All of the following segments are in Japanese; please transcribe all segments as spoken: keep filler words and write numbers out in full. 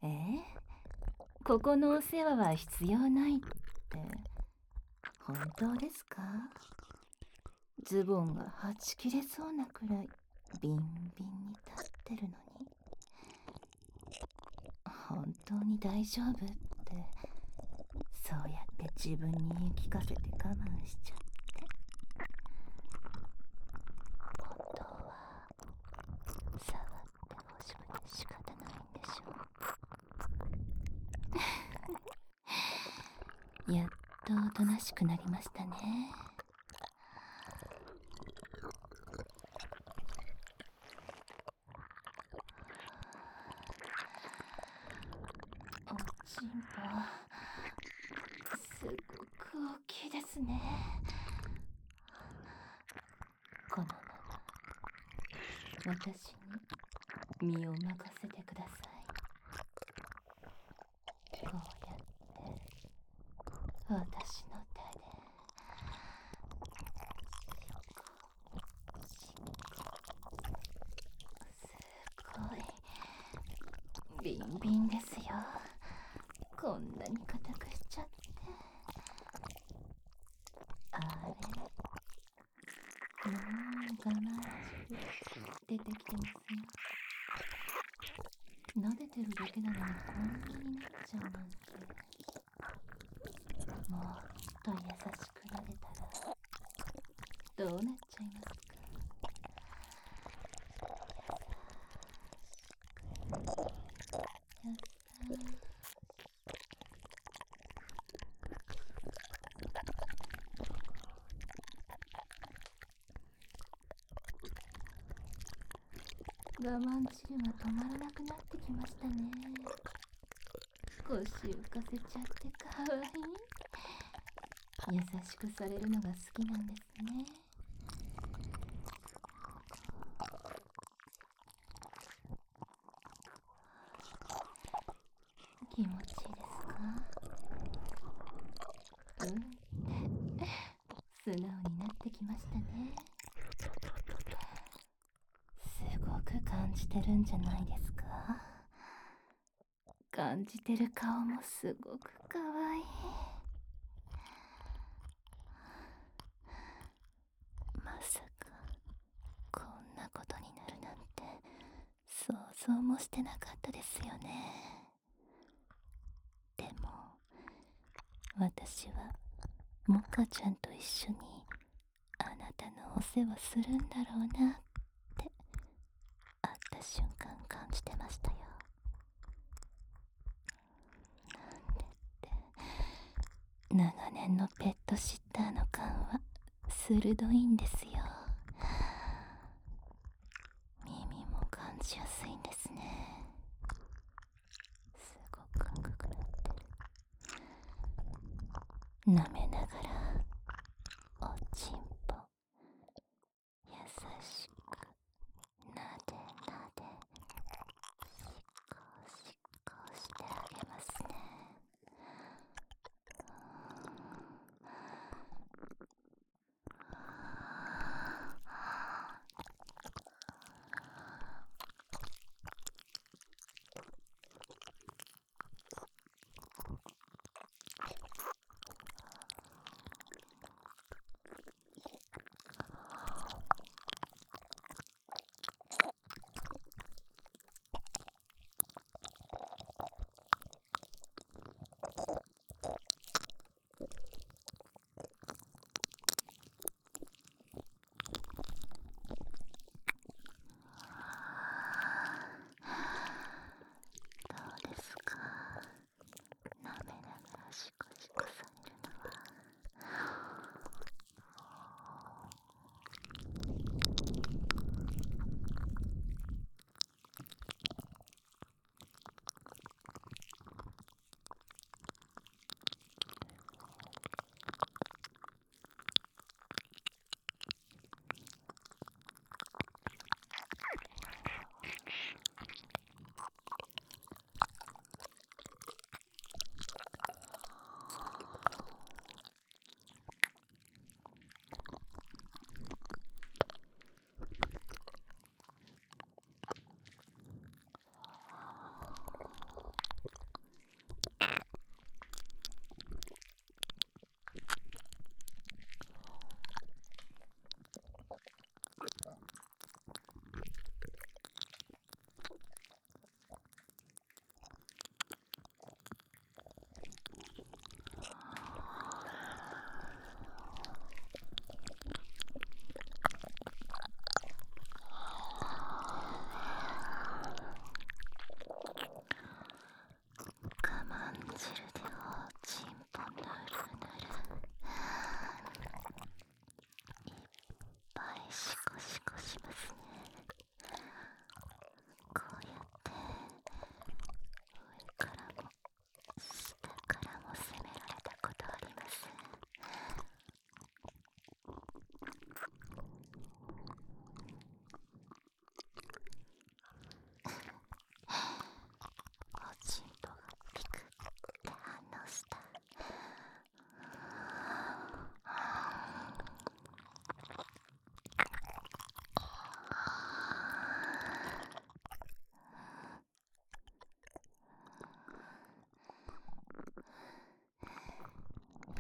えここのお世話は必要ないって、本当ですか？ズボンがはち切れそうなくらいビンビンに立ってるのに、本当に大丈夫って、そうやって自分に言い聞かせて我慢しちゃって、本当は触ってほしくて仕方ないんでしょ。やっとおとなしくなりましたね。おちんぽすごく大きいですね。このまま私に身を任せてください。こうやって私の手ですごいビンビンですよ。こんなに硬くしちゃって。あれ、うーん、我慢汁出てきてますよ。撫でてるだけなのにこんなになっちゃうなんて。もっと優しく撫でたらどうなっちゃいますか？優しく。我慢汁が止まらなくなってきましたね。腰浮かせちゃってかわいい。優しくされるのが好きなんですね。気持ちいいですか？うんって素直になってきましたね。すごく感じてるんじゃないですか？感じてる顔もすごくかわいい。まさかこんなことになるなんて想像もしてなかったですよね。でも私はモカちゃんと一緒にあなたのお世話するんだろうなって会った瞬間感じてましたよ。なんでって長年のペットシッターの勘は鋭いんですよ。耳も感じやすいんですね。すごく赤くなってる。舐めながらおちんぽ優しくなでなでしこしこしてあげますね。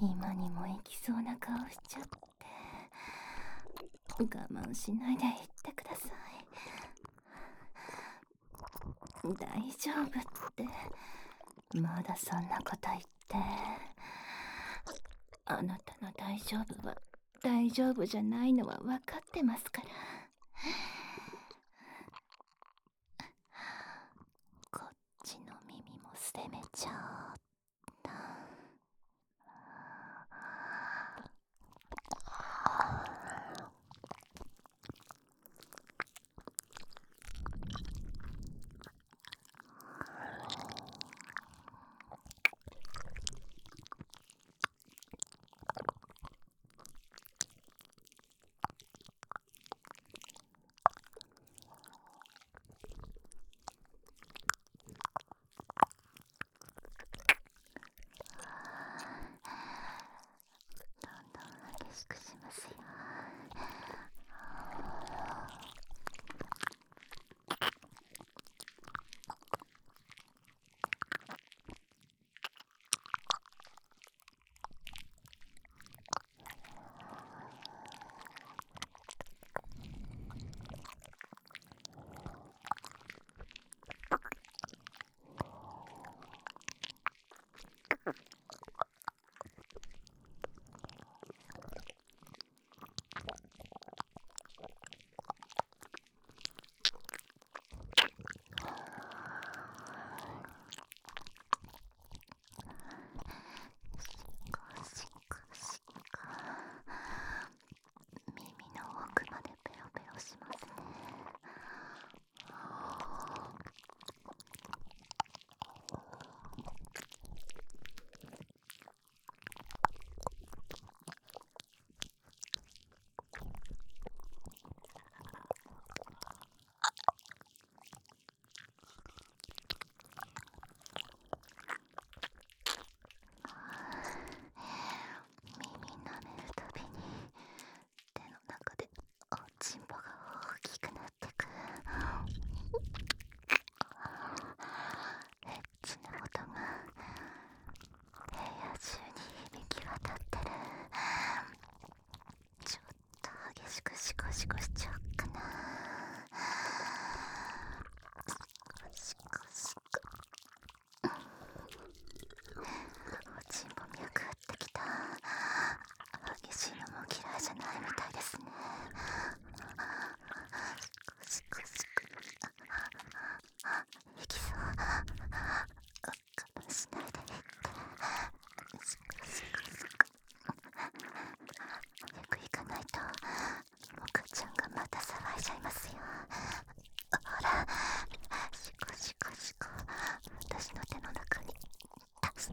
今にも行きそうな顔しちゃって。我慢しないで言ってください。大丈夫って。まだそんなこと言って。あなたの大丈夫は大丈夫じゃないのは分かってますから。こっちの耳も責めちゃった。激しくしますよ。シコシコしちゃおっかな。シコシコ。おちんぽ脈打ってきた。激しいのも嫌いじゃないみたいですね。シコシコシコ。いきそう。我慢しないでいって。シコシコシコ。早く行かないとモカちゃんがまた騒いじゃいますよ。ほら、シコシコシコ。私の手の中に出して。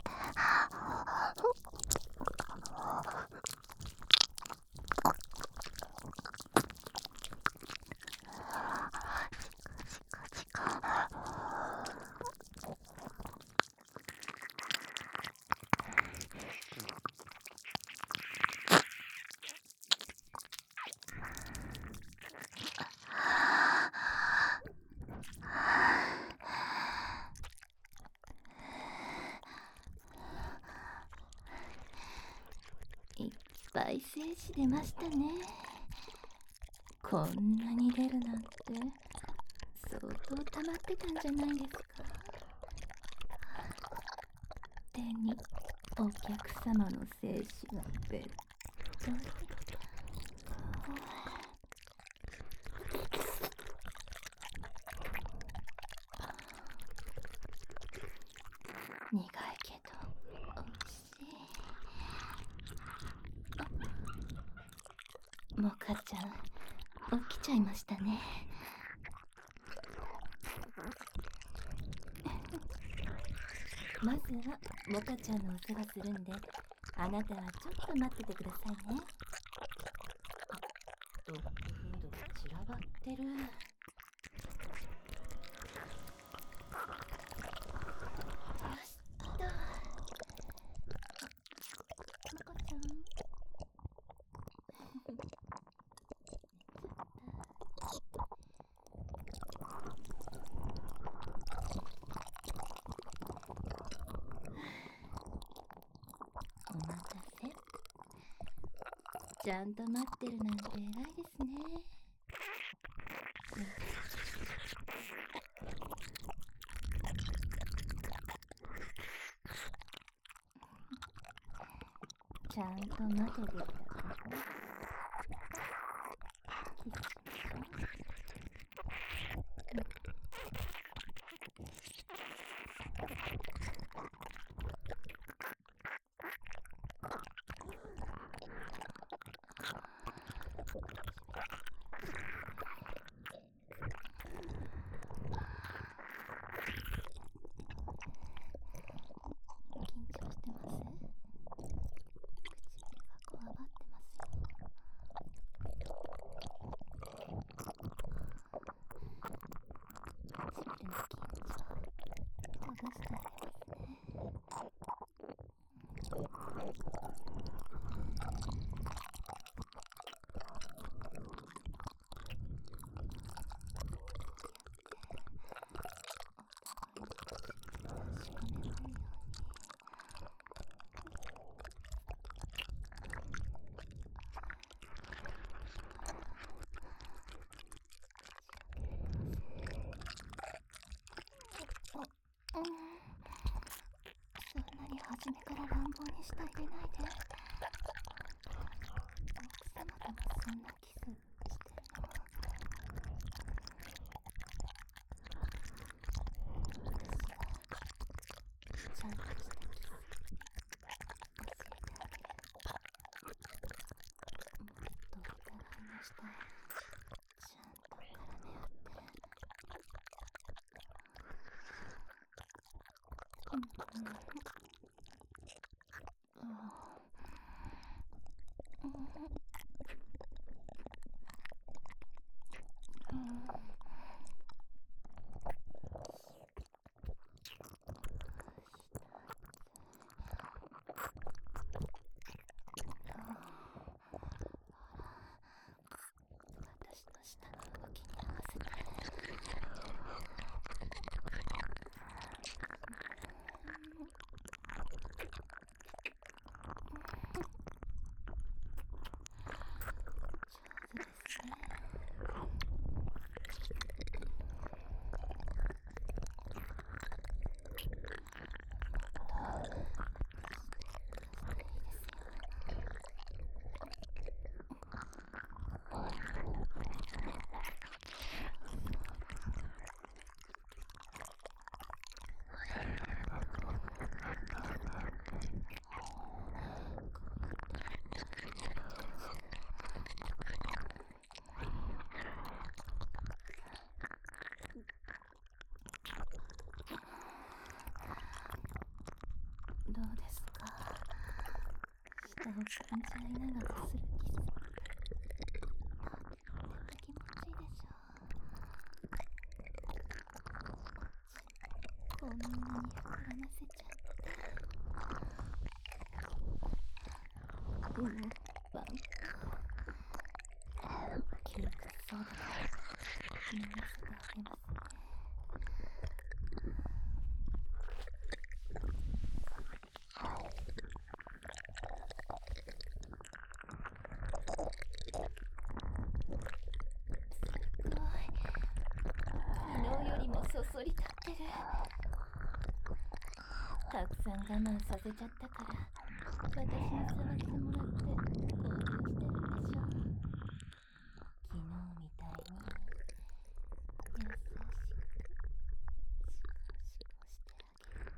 シコシコ。いっぱい精子出ましたね。こんなに出るなんて相当溜まってたんじゃないですか。手にお客様の精子がべっとり。苦いけどおいしい。モカちゃん起きちゃいましたね。まずはモカちゃんのお世話するんで、あなたはちょっと待っててくださいね。あ、ドッグフードが散らばってる。お待たせ。 ちゃんと待ってるなんて偉いですね。ちゃんと待ててきたからキスしましょう。緊張してます？唇がこわばってますよ。唇の緊張ほぐしてあげますね。うん、そんなに初めから乱暴にしてあげないで。奥様ともそんなキスしてるの？ちゃんとしたキス教えてあげる。もっとお互いの舌をちゃんと絡め合って。うんうんうん私の舌の動きに合わせて。上手ですね。どうですか？舌を噛んじゃいながらするキス。とっても気持ちいいでしょう。こんなに膨らませちゃって。うん、パン窮屈そうだから飲ませてあげますね。すごい。昨日よりもそそり立ってる。たくさん我慢させちゃったから私に触ってもらって興奮してるんでしょ。昨日みたいに優しくシコシコしてあげる。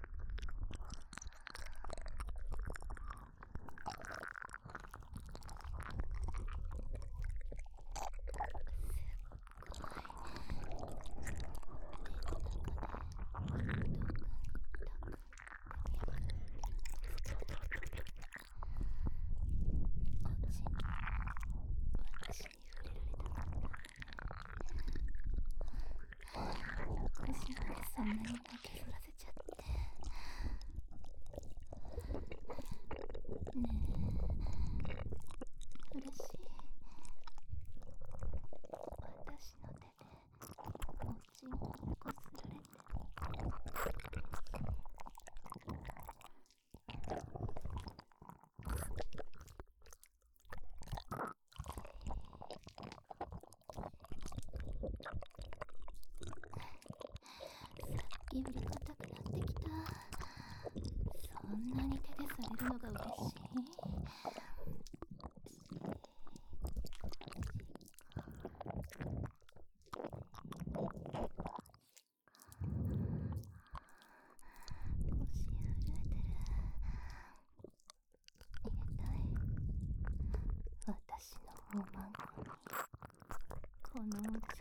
おリブリ硬くなってきた。そんなに手でされるのが嬉しい。私の方マンコにこのお茶を入れたい。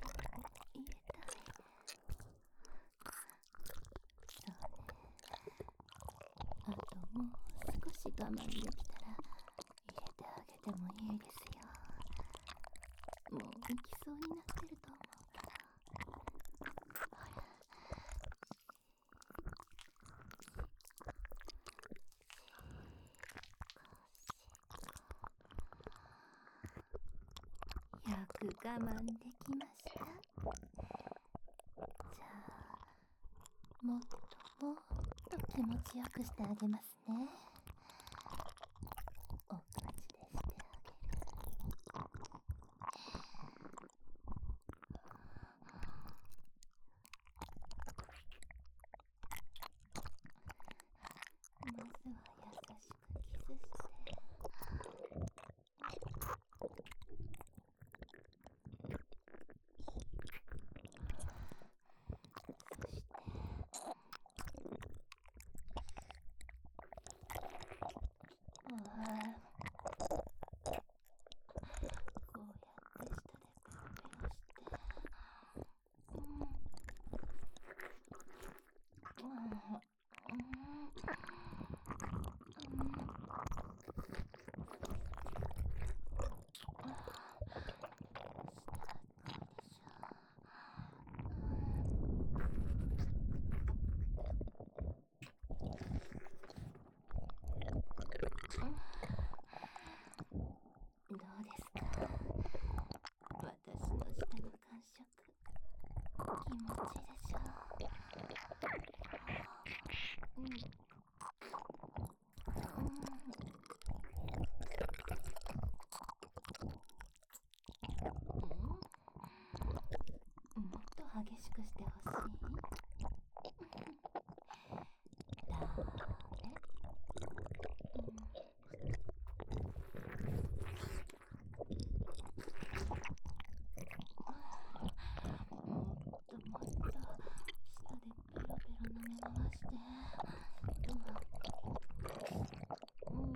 そうね。あともう少し我慢できたら入れてあげてもいいですよ。もう行きそうになってると思うから。ほら。よく我慢できました。じゃあもっともっと気持ちよくしてあげますね。お口でしてあげる。まずは優しくキスして、そしてうわあ、こうやって下でペロペロして、うん、うん、うん、うん、どうですか、私の舌の感触。気持ちいいでしょう。うん、うん、うん、もっと激しくしてほしい。ダメ。うん、もっともっと舌でペロペロ舐め回して。うん、うん、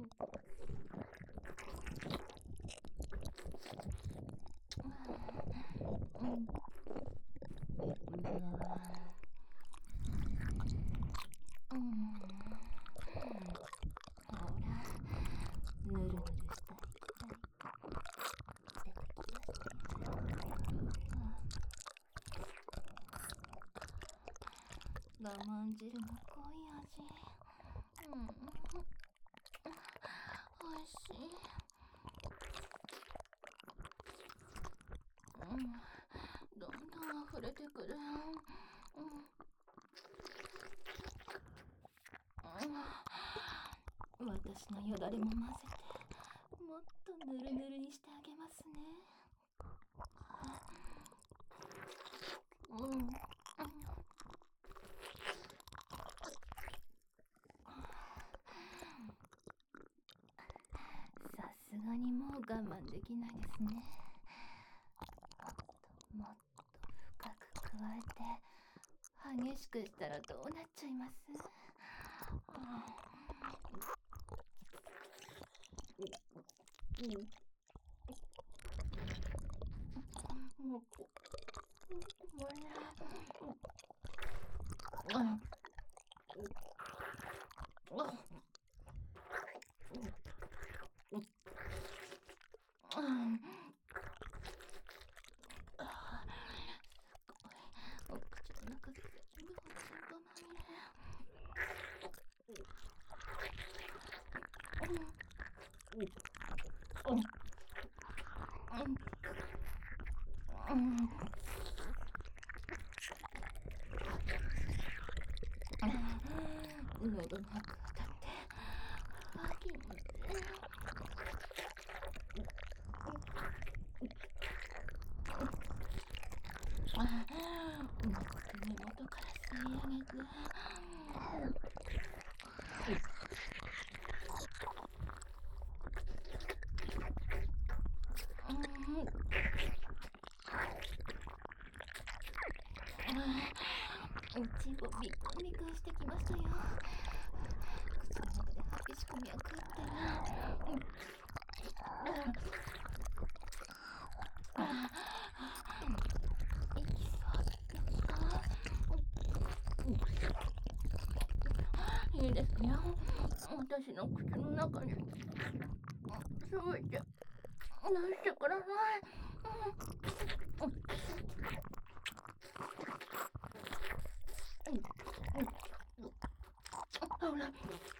うん、うん、ほら、ぬるぬるした液体出てきましたよ。レモン汁の濃い味。うん、おいしい。うん、どんどん溢れてくる。うん、うん、私のよだれも混ぜてもっとぬるぬるにしてあげますね。うん、うん、さすがにもう我慢できないですね。もっともっと深く加えて激しくしたらどうなっちゃいます？うん、もうこもうね、うん、うん、うん、お口の中全部おちんこまみれ。うん、うん、うん、うん、喉の奥当たって、あ、気持ちいい。あ、もっと根元から吸り上げて、うん、チンポビクンビクンしてきましたよ。口の中で激しく脈打ってる。うん、息吸った。いいですよ。私の口の中にすべて出してください。うん、ほら。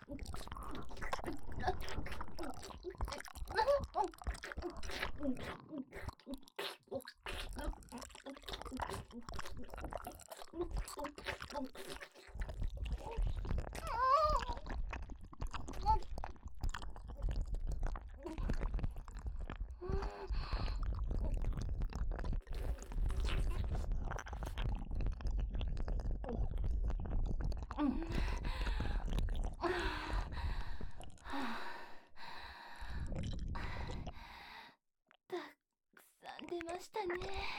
うん、たくさん出ましたね。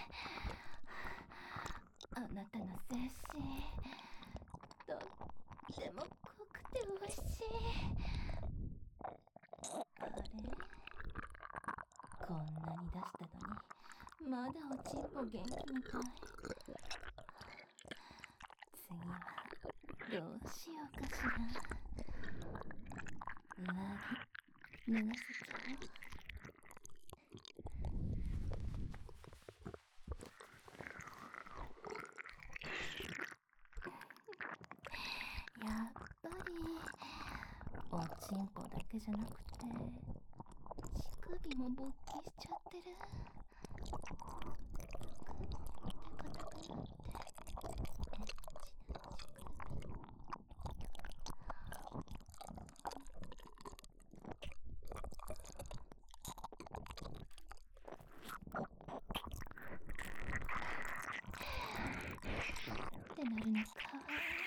あなたの精子、とっても濃くて美味しい。あれ、こんなに出したのにまだおちんぽ元気みたい。次はどうしようかしら。上着脱がせちゃおう。やっぱりおちんぽだけじゃなくて乳首も勃起しちゃってる。グッて硬くなってエッチな乳首ってなるのかわいい。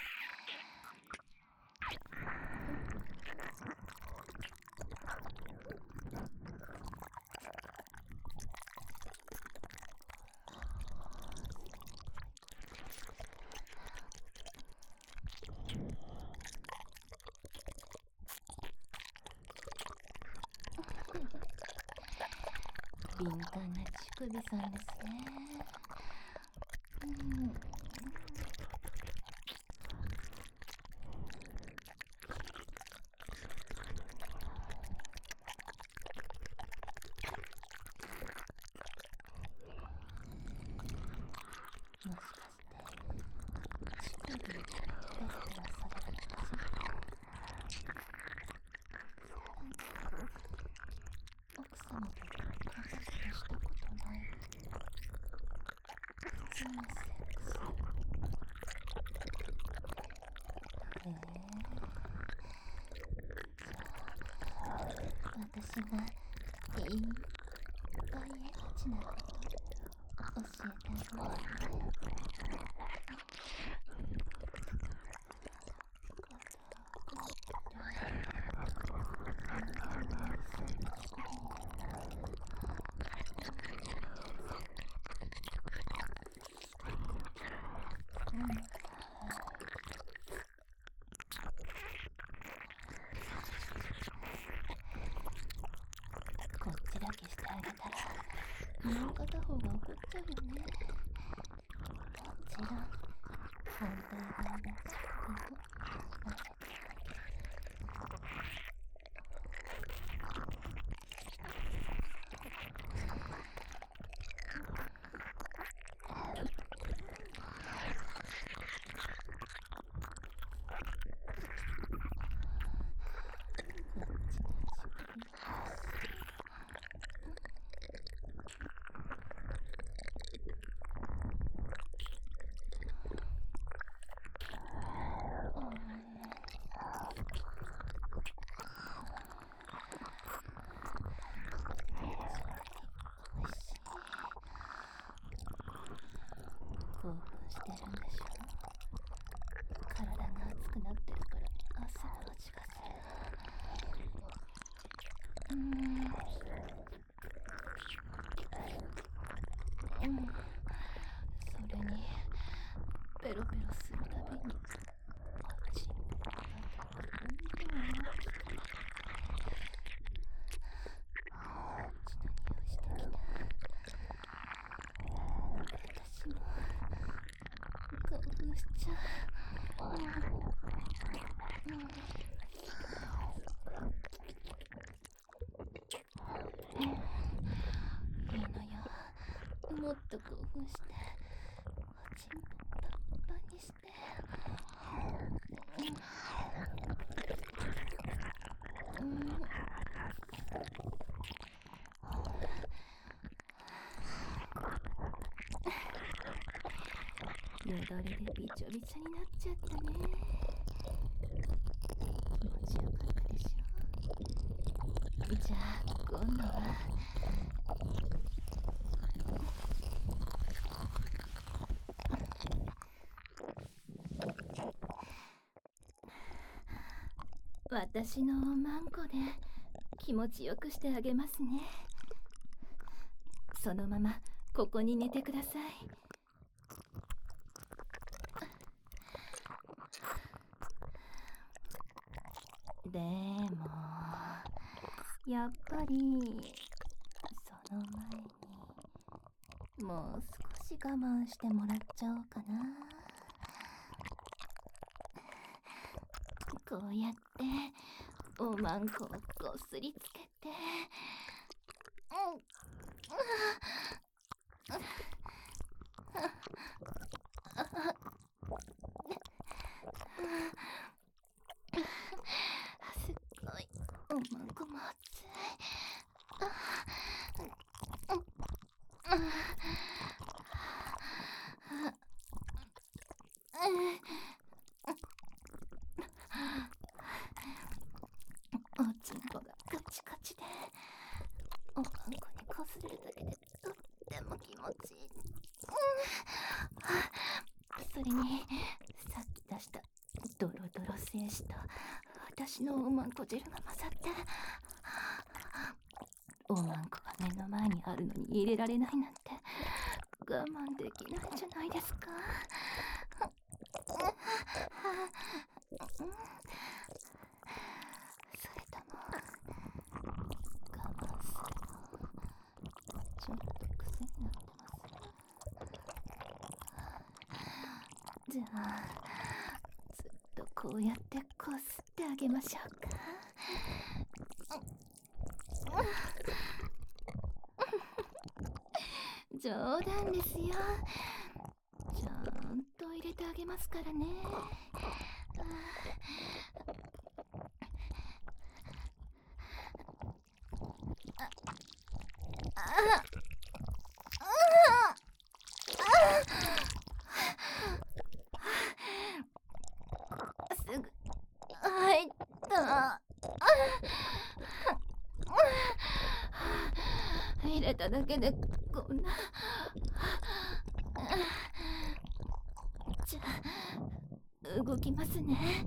敏感な乳首さんですね。うん、もしかして乳首をテストはされるのかしら。奥様とお話ししたことない。普通のセックス。へえ。じゃあ私がいっぱいエッチなこと教えてあげる。こっちだけしてあげたらもう片方が怒っちゃうよね。もちろん反対側の乳首も撫でてあげる。興奮してるんでしょ。 うん、うん、それにペロペロするたびにおちんぽがどんどん大きくなって血の匂いしてきた。私も興奮しちゃう。うんうんうん、いいのよ。もっと興奮しておちんぽパンパンにして。うん、うん、よだれでびちょびちょになっちゃったね。気持ちよかったでしょ。じゃあ今度は私のおまんこで気持ちよくしてあげますね。そのままここに寝てください。でもやっぱりその前にもう少し我慢してもらっちゃおうかな。こうやっておまんこをこすりつけて、うん、すっごいおまんこも熱い。おちんこがカチカチでおまんこにこすれるだけでとっても気持ちいい。それにさっき出したドロドロ精子と私のおまんこ汁が混ざっておまんこが目の前にあるのに入れられないなんて我慢できないんじゃないですか。それとも我慢するのちょっと癖になってます。じゃあずっとこうやってこすってあげましょうか。冗談ですよ。ちゃんと入れてあげますからね。ああすぐ入った。入れただけでこんな。じゃあ動きますね。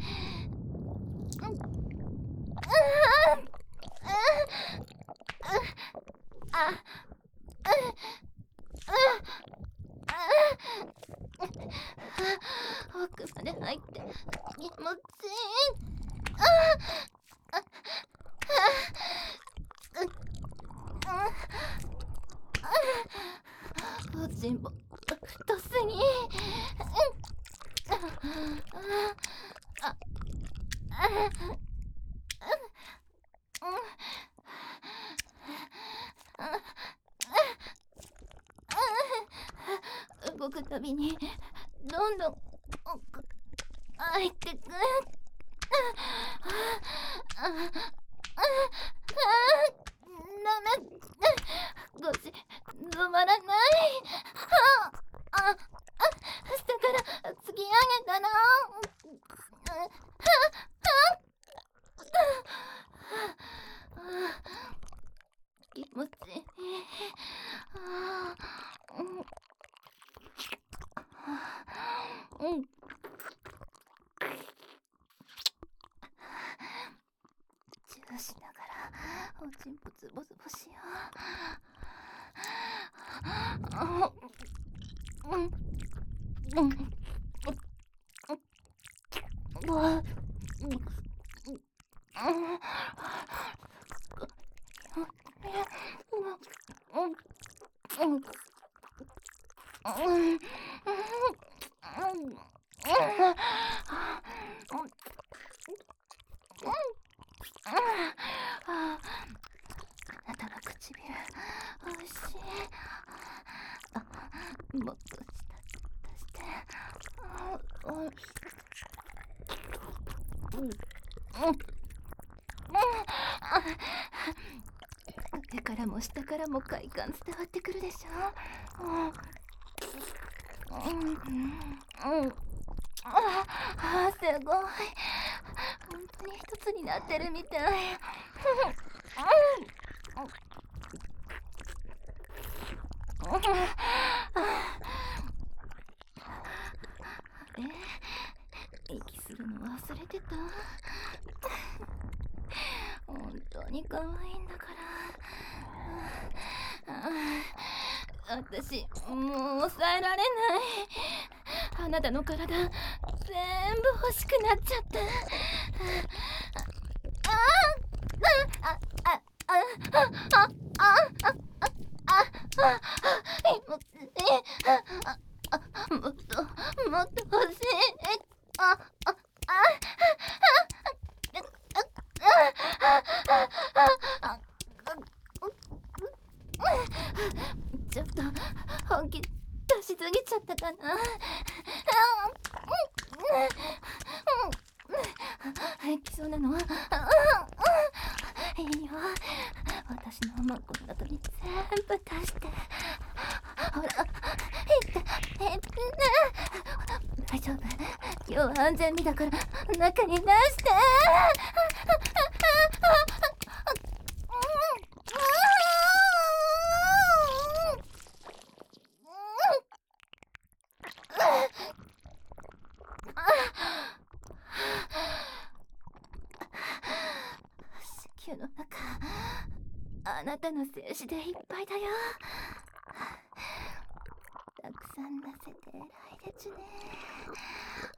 奥まで入って気持ちいい。おちんぽ太すぎ。動くたびにどんどん入ってく。ダメ、腰止まらない。ああ、下から突き上げたらおちんぽズボズボしよう。うんうんうんうんあなたの唇おいしい。あ、もっとしたしてうんうん上からも下からも快感伝わってくるでしょ。うんうんうんああ、すごい。本当に一つになってるみたい。え、息するの忘れてた。本当に可愛いんだから。私もう抑えられない。あなたの体全部欲しくなっちゃった。ああああああああああもっともっと欲しい。あああちょっと本気出しすぎちゃったかな。いきそうなの。いいよ。私の思うことに全部出して。ほら、いって大丈夫。今日は安全日だから中に出して。子宮の中あなたの精子でいっぱいだよ。たくさん出せて偉いでちゅね。